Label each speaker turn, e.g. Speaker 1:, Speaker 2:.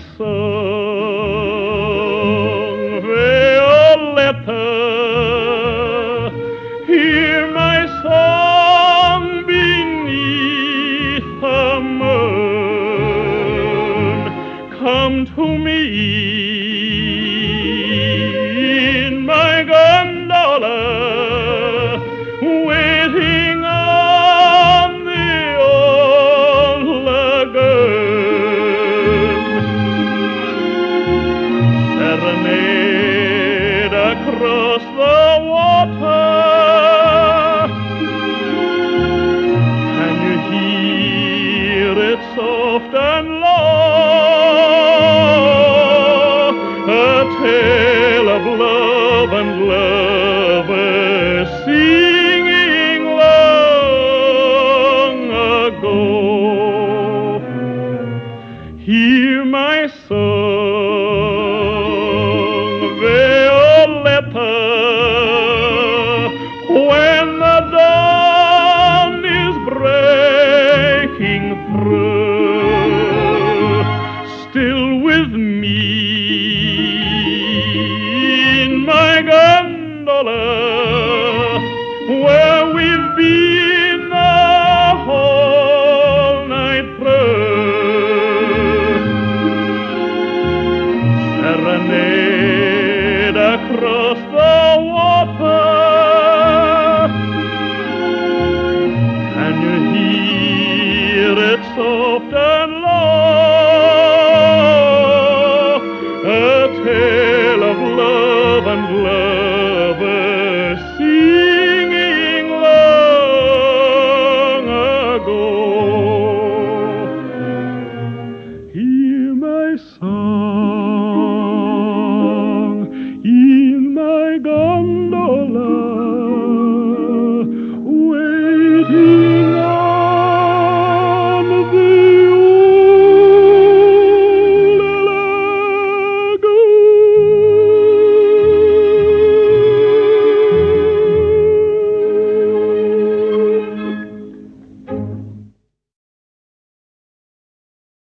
Speaker 1: song, Violetta. Hear my song beneath the moon. Come to me in my gondola, waiting on the old lagoon. Serenade across the water. Can you hear it soft and low? A tale of love and lovers singing long ago. Hear my song, Violetta, when the dawn is breaking through. Still with me in my gondola, where we've been the whole night through. Serenade across the water. Can you hear it soft and low? A tale of love and lovers singing long ago. Hear my song in my gondola.